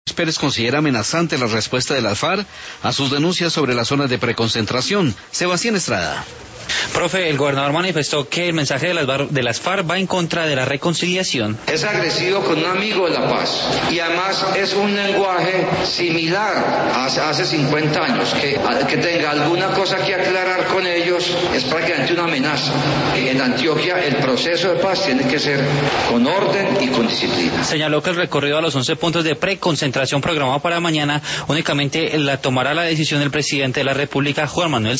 Pérez considera amenazante la respuesta de las FARC a sus denuncias sobre las zonas de preconcentración. Sebastián Estrada. Profe, el gobernador manifestó que el mensaje de las FARC va en contra de la reconciliación. Es agresivo con un amigo de la paz y además es un lenguaje similar a hace 50 años. Que tenga alguna cosa que aclarar con ellos es prácticamente una amenaza. En Antioquia el proceso de paz tiene que ser con orden y con disciplina. Señaló que el recorrido a los 11 puntos de preconcentración programado para mañana únicamente la tomará la decisión del presidente de la República, Juan Manuel